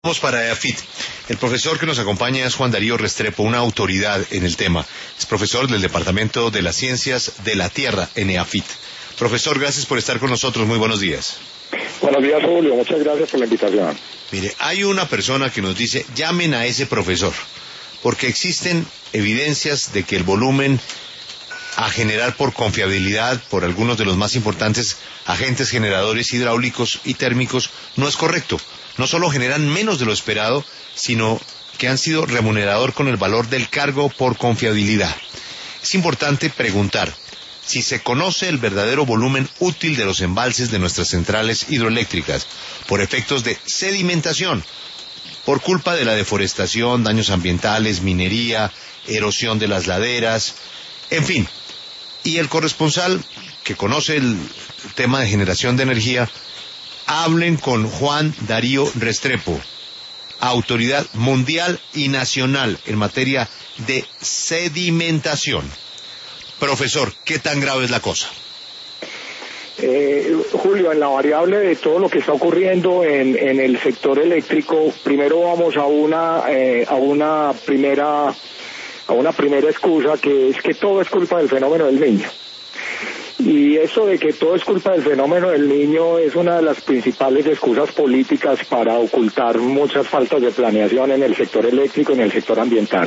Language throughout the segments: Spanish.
Vamos para EAFIT. El profesor que nos acompaña es Juan Darío Restrepo, una autoridad en el tema. Es profesor del Departamento de las Ciencias de la Tierra en EAFIT. Profesor, gracias por estar con nosotros. Muy buenos días. Buenos días, Julio. Muchas gracias por la invitación. Mire, hay una persona que nos dice, llamen a ese profesor, porque existen evidencias de que el volumen a generar por confiabilidad por algunos de los más importantes agentes generadores hidráulicos y térmicos no es correcto. No solo generan menos de lo esperado, sino que han sido remunerador con el valor del cargo por confiabilidad. Es importante preguntar si se conoce el verdadero volumen útil de los embalses de nuestras centrales hidroeléctricas por efectos de sedimentación, por culpa de la deforestación, daños ambientales, minería, erosión de las laderas, en fin. Y el corresponsal que conoce el tema de generación de energía, hablen con Juan Darío Restrepo, autoridad mundial y nacional en materia de sedimentación. Profesor, ¿qué tan grave es la cosa? Julio, en la variable de todo lo que está ocurriendo en el sector eléctrico, primero vamos a una primera excusa, que es que todo es culpa del fenómeno del Niño. Y eso de que todo es culpa del fenómeno del Niño es una de las principales excusas políticas para ocultar muchas faltas de planeación en el sector eléctrico y en el sector ambiental.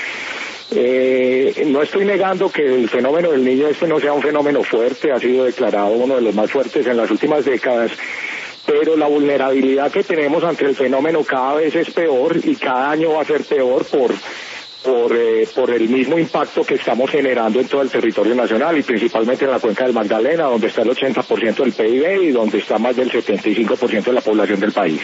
No estoy negando que el fenómeno del Niño no sea un fenómeno fuerte, ha sido declarado uno de los más fuertes en las últimas décadas, pero la vulnerabilidad que tenemos ante el fenómeno cada vez es peor y cada año va a ser peor por el mismo impacto que estamos generando en todo el territorio nacional y principalmente en la cuenca del Magdalena, donde está el 80% del PIB y donde está más del 75% de la población del país.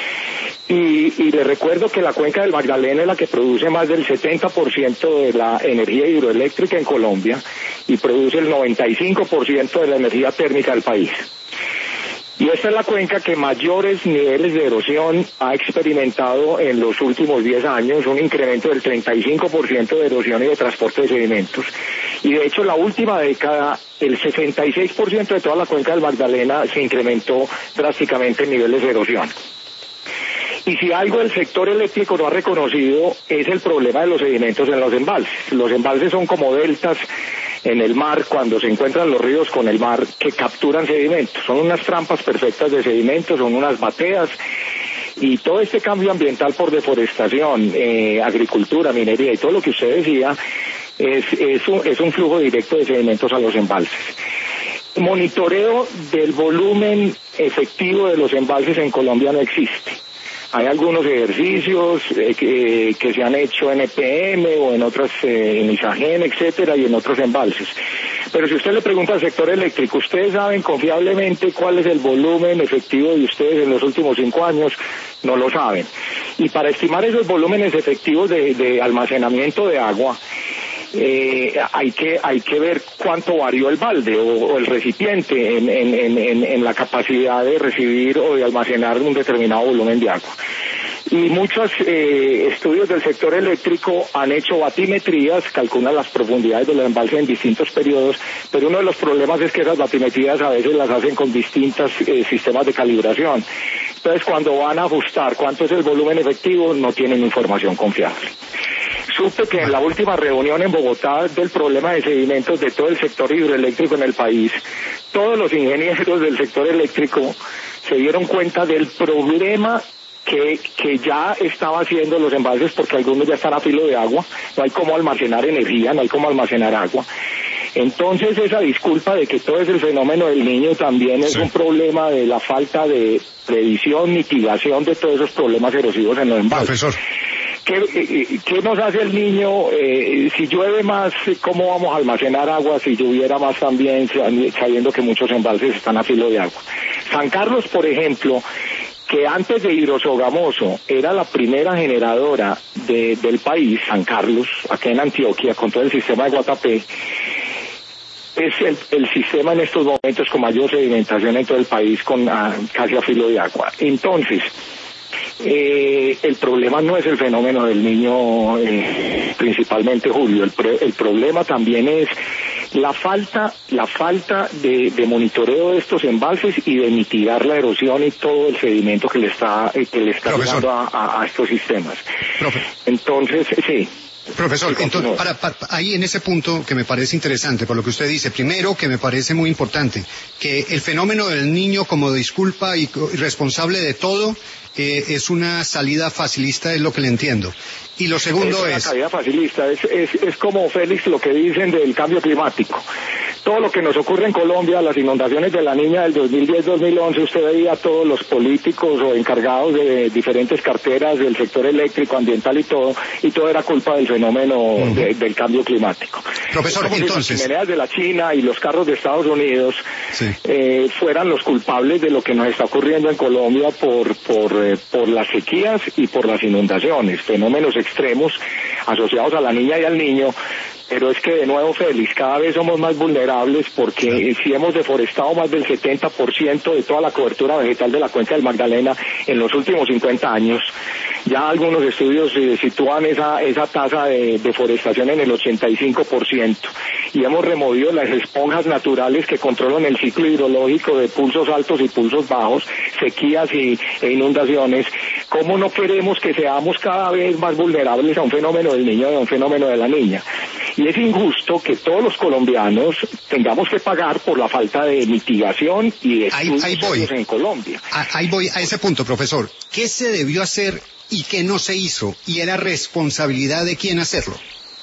Y le recuerdo que la cuenca del Magdalena es la que produce más del 70% de la energía hidroeléctrica en Colombia y produce el 95% de la energía térmica del país. Y esta es la cuenca que mayores niveles de erosión ha experimentado en los últimos 10 años, un incremento del 35% de erosión y de transporte de sedimentos. Y de hecho, la última década, el 66% de toda la cuenca del Magdalena se incrementó drásticamente en niveles de erosión. Y si algo el sector eléctrico no ha reconocido es el problema de los sedimentos en los embalses. Los embalses son como deltas en el mar, cuando se encuentran los ríos con el mar, que capturan sedimentos. Son unas trampas perfectas de sedimentos, son unas bateas, y todo este cambio ambiental por deforestación, agricultura, minería y todo lo que usted decía, es un flujo directo de sedimentos a los embalses. Monitoreo del volumen efectivo de los embalses en Colombia no existe. Hay algunos ejercicios que se han hecho en EPM o en otras, en Isagen, etcétera, y en otros embalses. Pero si usted le pregunta al sector eléctrico, ¿ustedes saben confiablemente cuál es el volumen efectivo de ustedes en los últimos 5 años? No lo saben. Y para estimar esos volúmenes efectivos de almacenamiento de agua, hay que ver cuánto varió el balde o el recipiente en la capacidad de recibir o de almacenar un determinado volumen de agua. Y muchos estudios del sector eléctrico han hecho batimetrías, calculan las profundidades de los embalses en distintos periodos, pero uno de los problemas es que esas batimetrías a veces las hacen con distintos sistemas de calibración. Entonces, cuando van a ajustar cuánto es el volumen efectivo, no tienen información confiable. Supe que en la última reunión en Bogotá del problema de sedimentos de todo el sector hidroeléctrico en el país, todos los ingenieros del sector eléctrico se dieron cuenta del problema que ya estaba haciendo los embalses, porque algunos ya están a filo de agua, no hay cómo almacenar energía, no hay cómo almacenar agua. Entonces, esa disculpa de que todo es el fenómeno del Niño también es un problema de la falta de previsión, mitigación de todos esos problemas erosivos en los embalses. Profesor. ¿Qué nos hace el Niño? Si llueve más, ¿cómo vamos a almacenar agua? Si lloviera más también, sabiendo que muchos embalses están a filo de agua. San Carlos, por ejemplo, que antes de Hidrosogamoso era la primera generadora del país, San Carlos, acá en Antioquia, con todo el sistema de Guatapé, es el sistema en estos momentos con mayor sedimentación en todo el país, con casi a filo de agua. Entonces, el problema no es el fenómeno del Niño, principalmente, Julio. El problema también es la falta de monitoreo de estos embalses y de mitigar la erosión y todo el sedimento que le está llegando a estos sistemas. Entonces, sí. Profesor, entonces, ahí en ese punto que me parece interesante, por lo que usted dice, primero que me parece muy importante, que el fenómeno del niño como disculpa y responsable de todo es una salida facilista, es lo que le entiendo. Y lo segundo es... una salida facilista, es como, Félix, lo que dicen del cambio climático. Todo lo que nos ocurre en Colombia, las inundaciones de la Niña del 2010-2011, usted veía a todos los políticos o encargados de diferentes carteras del sector eléctrico, ambiental y todo era culpa del fenómeno del cambio climático. Profesor, entonces... las chimeneas de la China y los carros de Estados Unidos fueran los culpables de lo que nos está ocurriendo en Colombia por las sequías y por las inundaciones, fenómenos extremos asociados a la niña y al niño. Pero es que, de nuevo, Félix, cada vez somos más vulnerables porque si hemos deforestado más del 70% de toda la cobertura vegetal de la cuenca del Magdalena en los últimos 50 años. Ya algunos estudios sitúan esa tasa de deforestación en el 85%. Y hemos removido las esponjas naturales que controlan el ciclo hidrológico de pulsos altos y pulsos bajos, sequías e inundaciones. ¿Cómo no queremos que seamos cada vez más vulnerables a un fenómeno del niño y a un fenómeno de la niña? Y es injusto que todos los colombianos tengamos que pagar por la falta de mitigación y de estudios en Colombia. Ahí voy a ese punto, profesor. ¿Qué se debió hacer y qué no se hizo? ¿Y era responsabilidad de quién hacerlo?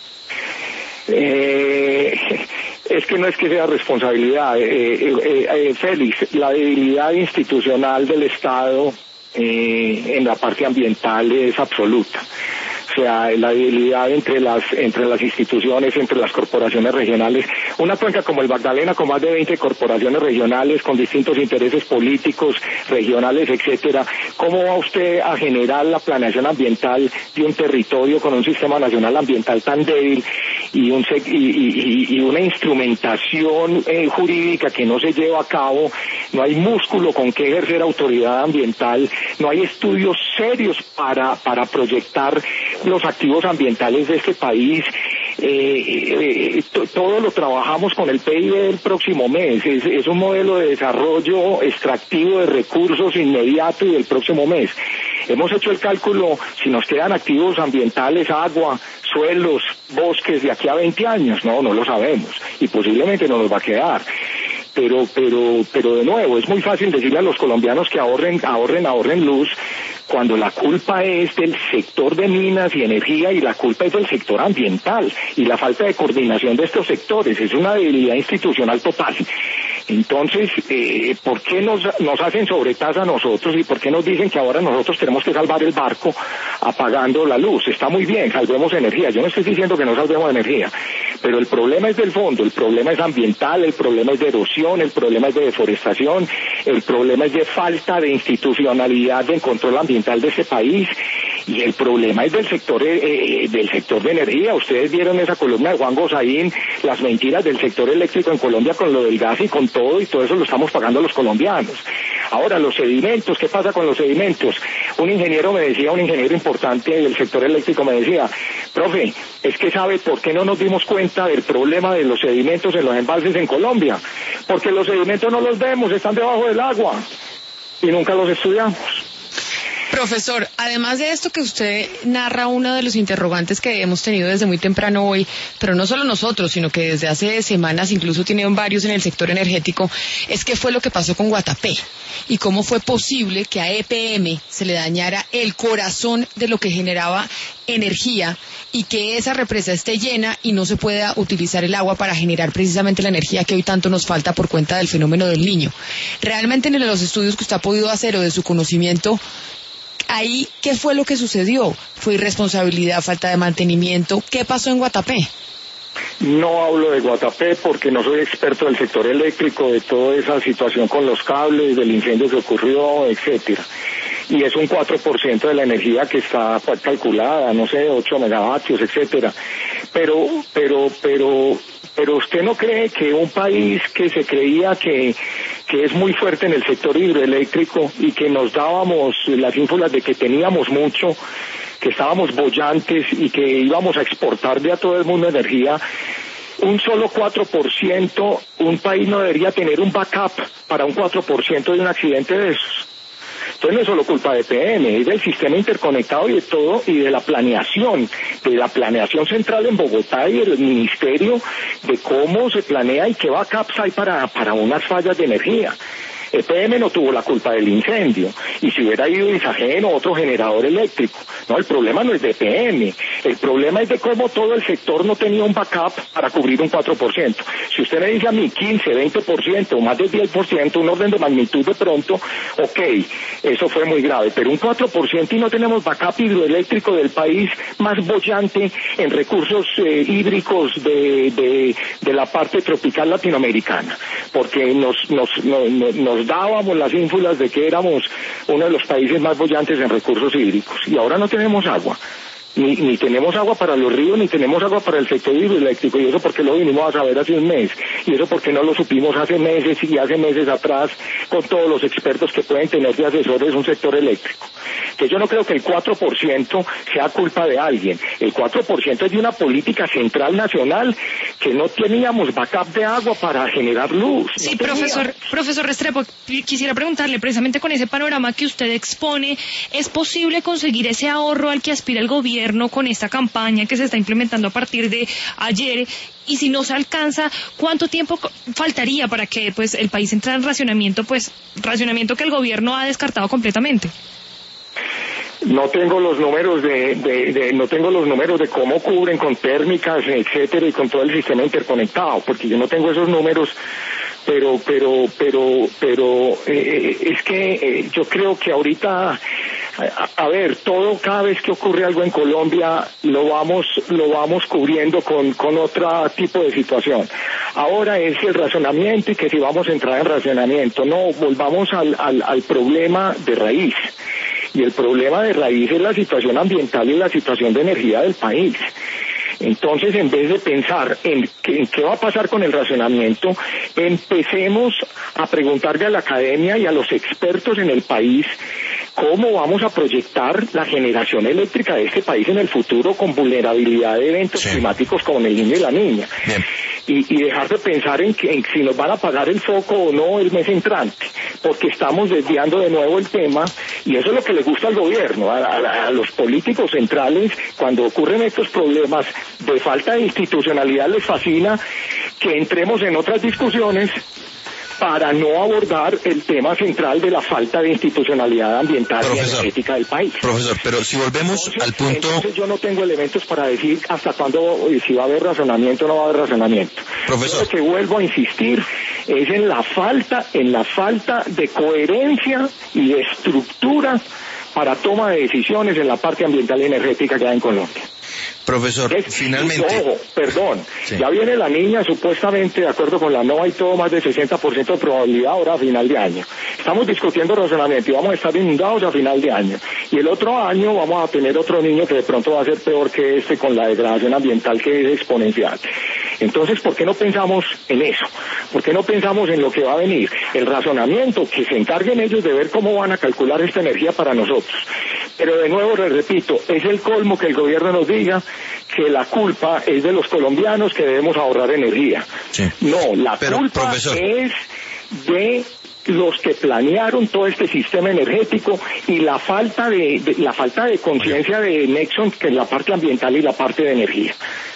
Es que no es que sea responsabilidad, Félix, la debilidad institucional del Estado en la parte ambiental es absoluta. O sea, la debilidad entre las instituciones, entre las corporaciones regionales. Una cuenca como el Magdalena, con más de 20 corporaciones regionales, con distintos intereses políticos, regionales, etcétera. ¿Cómo va usted a generar la planeación ambiental de un territorio con un sistema nacional ambiental tan débil y una instrumentación jurídica que no se lleva a cabo? No hay músculo con que ejercer autoridad ambiental, no hay estudios serios para proyectar los activos ambientales de este país. Todo lo trabajamos con el PIB del próximo mes, es un modelo de desarrollo extractivo de recursos inmediato y del próximo mes. Hemos hecho el cálculo si nos quedan activos ambientales, agua, suelos, bosques de aquí a 20 años, no lo sabemos y posiblemente no nos va a quedar. Pero de nuevo, es muy fácil decirle a los colombianos que ahorren luz, cuando la culpa es del sector de minas y energía y la culpa es del sector ambiental y la falta de coordinación de estos sectores. Es una debilidad institucional total. Entonces, ¿por qué nos hacen sobretasa a nosotros y por qué nos dicen que ahora nosotros tenemos que salvar el barco apagando la luz? Está muy bien, salvemos energía. Yo no estoy diciendo que no salvemos energía, pero el problema es del fondo, el problema es ambiental, el problema es de erosión, el problema es de deforestación, el problema es de falta de institucionalidad del control ambiental de este país y el problema es del sector de energía. Ustedes vieron esa columna de Juan Gosaín, las mentiras del sector eléctrico en Colombia con lo del gas y con todo, y todo eso lo estamos pagando los colombianos. Ahora, los sedimentos, ¿qué pasa con los sedimentos? Un ingeniero importante del sector eléctrico me decía, profe, es que ¿sabe por qué no nos dimos cuenta del problema de los sedimentos en los embalses en Colombia? Porque los sedimentos no los vemos, están debajo del agua y nunca los estudiamos. Profesor, además de esto que usted narra, uno de los interrogantes que hemos tenido desde muy temprano hoy, pero no solo nosotros, sino que desde hace semanas incluso tienen varios en el sector energético, es qué fue lo que pasó con Guatapé y cómo fue posible que a EPM se le dañara el corazón de lo que generaba energía y que esa represa esté llena y no se pueda utilizar el agua para generar precisamente la energía que hoy tanto nos falta por cuenta del fenómeno del Niño. Realmente en los estudios que usted ha podido hacer o de su conocimiento, ahí, ¿qué fue lo que sucedió? ¿Fue irresponsabilidad, falta de mantenimiento? ¿Qué pasó en Guatapé? No hablo de Guatapé porque no soy experto del sector eléctrico, de toda esa situación con los cables, del incendio que ocurrió, etcétera. Y es un 4% de la energía que está calculada, no sé, 8 megavatios, etcétera. Pero ¿usted no cree que un país que se creía que es muy fuerte en el sector hidroeléctrico y que nos dábamos las ínfulas de que teníamos mucho, que estábamos bollantes y que íbamos a exportar de a todo el mundo energía, un solo 4%, un país no debería tener un backup para un 4% de un accidente de esos. Entonces no es solo culpa de PM, es del sistema interconectado y de todo, y de la planeación central en Bogotá y del ministerio de cómo se planea y qué backups hay para unas fallas de energía. EPM no tuvo la culpa del incendio, y si hubiera ido Isagen o otro generador eléctrico. No, el problema no es de EPM, el problema es de cómo todo el sector no tenía un backup para cubrir un 4%. Si usted me dice a mí 15, 20% o más del 10%, un orden de magnitud de pronto, ok, eso fue muy grave, pero un 4% y no tenemos backup hidroeléctrico del país más boyante en recursos hídricos de la parte tropical latinoamericana, porque nos dábamos las ínfulas de que éramos uno de los países más bollantes en recursos hídricos, y ahora no tenemos agua, ni tenemos agua para los ríos, ni tenemos agua para el sector hidroeléctrico, y eso porque lo vinimos a saber hace un mes, y eso porque no lo supimos hace meses y hace meses atrás con todos los expertos que pueden tener de asesores un sector eléctrico. Que yo no creo que el 4% sea culpa de alguien, el 4% es de una política central nacional que no teníamos backup de agua para generar luz. Sí, profesor Restrepo, quisiera preguntarle, precisamente con ese panorama que usted expone, ¿es posible conseguir ese ahorro al que aspira el gobierno con esta campaña que se está implementando a partir de ayer? Y si no se alcanza, ¿cuánto tiempo faltaría para que pues el país entre en racionamiento que el gobierno ha descartado completamente? No tengo los números no tengo los números de cómo cubren con térmicas, etcétera, y con todo el sistema interconectado, porque yo no tengo esos números, pero es que yo creo que ahorita, a ver, cada vez que ocurre algo en Colombia lo vamos cubriendo con otro tipo de situación. Ahora es el razonamiento, y que si vamos a entrar en razonamiento, no, volvamos al problema de raíz. Y el problema de raíz es la situación ambiental y la situación de energía del país. Entonces, en vez de pensar en qué va a pasar con el racionamiento, empecemos a preguntarle a la academia y a los expertos en el país cómo vamos a proyectar la generación eléctrica de este país en el futuro con vulnerabilidad de eventos climáticos como el Niño y la Niña. Y dejar de pensar en si nos van a apagar el foco o no el mes entrante, porque estamos desviando de nuevo el tema, y eso es lo que le gusta al gobierno, a los políticos centrales. Cuando ocurren estos problemas de falta de institucionalidad, les fascina que entremos en otras discusiones para no abordar el tema central de la falta de institucionalidad ambiental y energética del país. Profesor, pero si volvemos al punto... Entonces yo no tengo elementos para decir hasta cuándo, si va a haber razonamiento o no va a haber razonamiento. Profesor. Lo que vuelvo a insistir es en la falta de coherencia y de estructura para toma de decisiones en la parte ambiental y energética que hay en Colombia. Profesor, finalmente... Ojo, perdón, ya viene la niña supuestamente, de acuerdo con la NOAA y todo, más del 60% de probabilidad ahora a final de año. Estamos discutiendo razonamiento y vamos a estar inundados a final de año. Y el otro año vamos a tener otro niño que de pronto va a ser peor que este, con la degradación ambiental que es exponencial. Entonces, ¿por qué no pensamos en eso? ¿Por qué no pensamos en lo que va a venir? El razonamiento, que se encarguen ellos de ver cómo van a calcular esta energía para nosotros. Pero de nuevo les repito, es el colmo que el gobierno nos diga que la culpa es de los colombianos, que debemos ahorrar energía. Sí. No, la culpa, profesor, es de los que planearon todo este sistema energético y la falta de conciencia de Nexon, que es la parte ambiental y la parte de energía.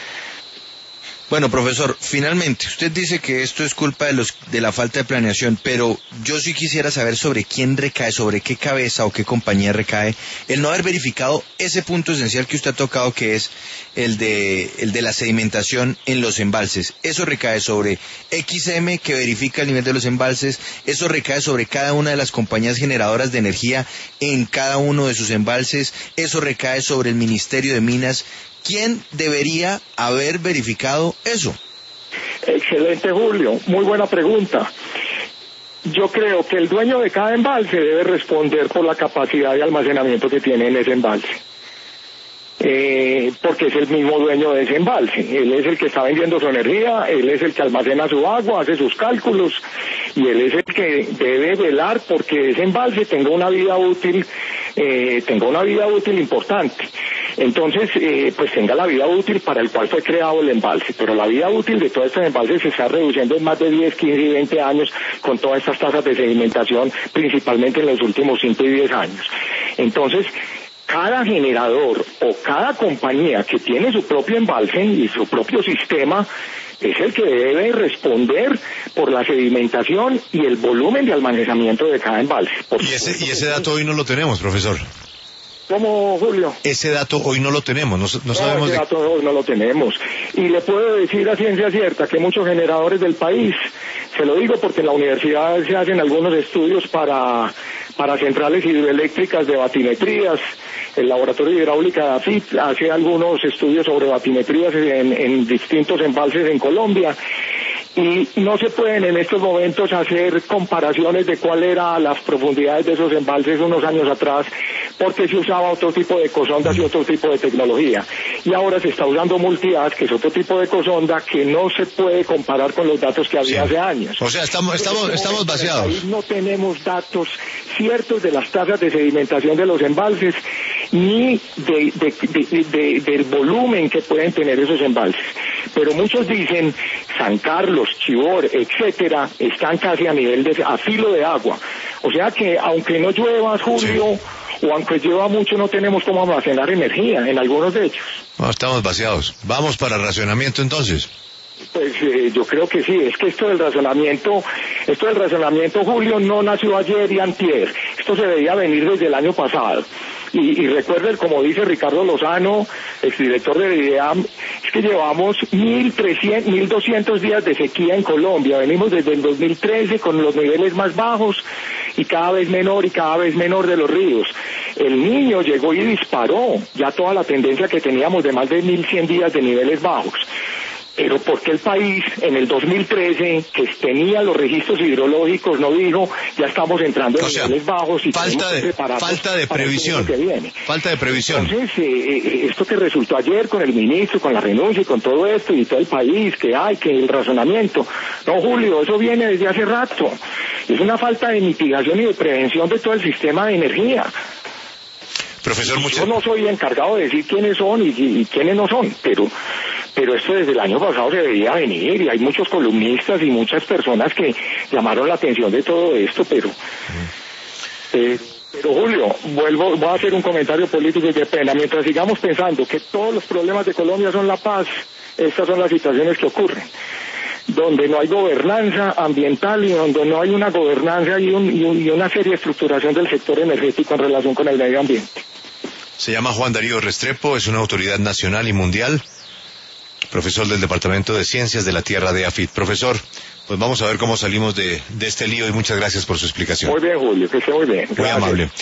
Bueno, profesor, finalmente, usted dice que esto es culpa de la falta de planeación, pero yo sí quisiera saber sobre quién recae, sobre qué cabeza o qué compañía recae el no haber verificado ese punto esencial que usted ha tocado, que es el de la sedimentación en los embalses. Eso recae sobre XM, que verifica el nivel de los embalses, eso recae sobre cada una de las compañías generadoras de energía en cada uno de sus embalses, eso recae sobre el Ministerio de Minas. ¿Quién debería haber verificado eso? Excelente, Julio. Muy buena pregunta. Yo creo que el dueño de cada embalse debe responder por la capacidad de almacenamiento que tiene en ese embalse. Porque es el mismo dueño de ese embalse. Él es el que está vendiendo su energía, él es el que almacena su agua, hace sus cálculos, y él es el que debe velar porque ese embalse tenga una vida útil importante. Entonces, pues tenga la vida útil para el cual fue creado el embalse, pero la vida útil de todos estos embalses se está reduciendo en más de 10, 15 y 20 años con todas estas tasas de sedimentación, principalmente en los últimos 5 y 10 años. Entonces, cada generador o cada compañía que tiene su propio embalse y su propio sistema es el que debe responder por la sedimentación y el volumen de almacenamiento de cada embalse. Y ese dato hoy no lo tenemos, profesor. ¿Cómo, Julio? Ese dato hoy no lo tenemos, no sabemos. Ese dato hoy no lo tenemos. Y le puedo decir a ciencia cierta que muchos generadores del país, se lo digo porque en la universidad se hacen algunos estudios para centrales hidroeléctricas de batimetrías. El laboratorio de hidráulica de AFIT hace algunos estudios sobre batimetrías en distintos embalses en Colombia. Y no se pueden en estos momentos hacer comparaciones de cuál eran las profundidades de esos embalses unos años atrás, porque se usaba otro tipo de ecosondas y otro tipo de tecnología. Y ahora se está usando multiaz, que es otro tipo de ecosonda que no se puede comparar con los datos que había hace años. O sea, estamos vaciados. No tenemos datos ciertos de las tasas de sedimentación de los embalses, ni del volumen que pueden tener esos embalses. Pero muchos dicen, San Carlos, Chivor, etcétera, están casi a filo de agua. O sea que aunque no llueva, Julio, o aunque llueva mucho, no tenemos cómo almacenar energía en algunos de ellos. No, estamos vaciados. ¿Vamos para el racionamiento entonces? Pues yo creo que sí, es que esto del razonamiento, Julio, no nació ayer y antier, esto se veía venir desde el año pasado. Y recuerden, como dice Ricardo Lozano, exdirector de IDEAM, es que llevamos 1.200 días de sequía en Colombia, venimos desde el 2013 con los niveles más bajos y cada vez menor de los ríos. El Niño llegó y disparó ya toda la tendencia que teníamos de más de 1.100 días de niveles bajos. Pero ¿por qué el país en el 2013, que tenía los registros hidrológicos, no dijo, ya estamos entrando en niveles bajos y falta de previsión? Falta de previsión. Entonces, esto que resultó ayer con el ministro, con la renuncia y con todo esto y todo el país, que el razonamiento. No, Julio, eso viene desde hace rato. Es una falta de mitigación y de prevención de todo el sistema de energía. Profesor, yo no soy encargado de decir quiénes son y quiénes no son, pero esto desde el año pasado se veía venir y hay muchos columnistas y muchas personas que llamaron la atención de todo esto, pero Julio, voy a hacer un comentario político y de pena. Mientras sigamos pensando que todos los problemas de Colombia son la paz, estas son las situaciones que ocurren. Donde no hay gobernanza ambiental y donde no hay una gobernanza y una seria estructuración del sector energético en relación con el medio ambiente. Se llama Juan Darío Restrepo, es una autoridad nacional y mundial, profesor del Departamento de Ciencias de la Tierra de AFIT. Profesor, pues vamos a ver cómo salimos de este lío y muchas gracias por su explicación. Muy bien, Julio, que esté muy bien. Gracias. Muy amable.